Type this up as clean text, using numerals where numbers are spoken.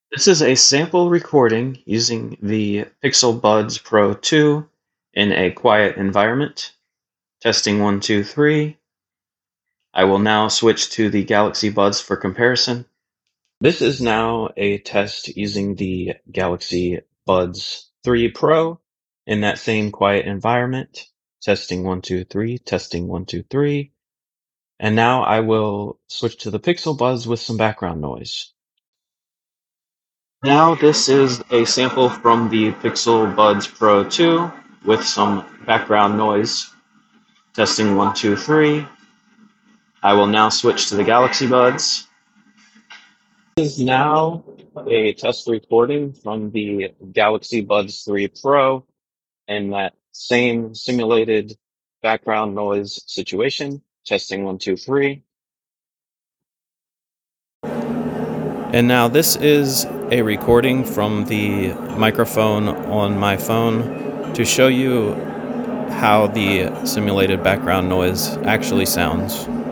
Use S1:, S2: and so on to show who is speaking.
S1: This is a sample recording using the Pixel Buds Pro 2 in a quiet environment. Testing 1, 2, 3. I will now switch to the Galaxy Buds for comparison. This is now a test using the Galaxy Buds 3 Pro in that same quiet environment. Testing 1, 2, 3. Testing 1, 2, 3. And now I will switch to the Pixel Buds with some background noise. Now this is a sample from the Pixel Buds Pro 2 with some background noise. Testing 1, 2, 3. I will now switch to the Galaxy Buds. This is now a test recording from the Galaxy Buds 3 Pro in that same simulated background noise situation. Testing 1, 2, 3. And now this is a recording from the microphone on my phone to show you how the simulated background noise actually sounds.